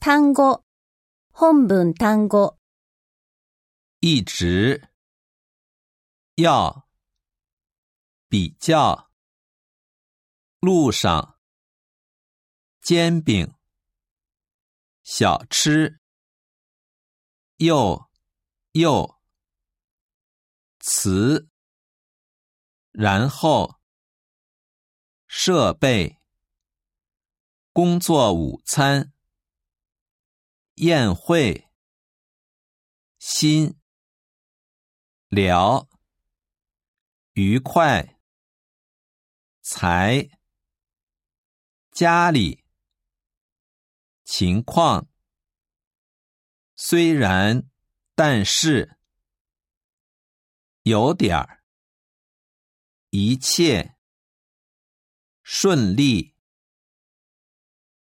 単語、本文単語。 一直，要，比较，路上，煎饼，小吃，又，词，然后，设备，工作午餐，宴会，心，聊，愉快，才，家里，情况，虽然，但是，有点儿，一切，顺利。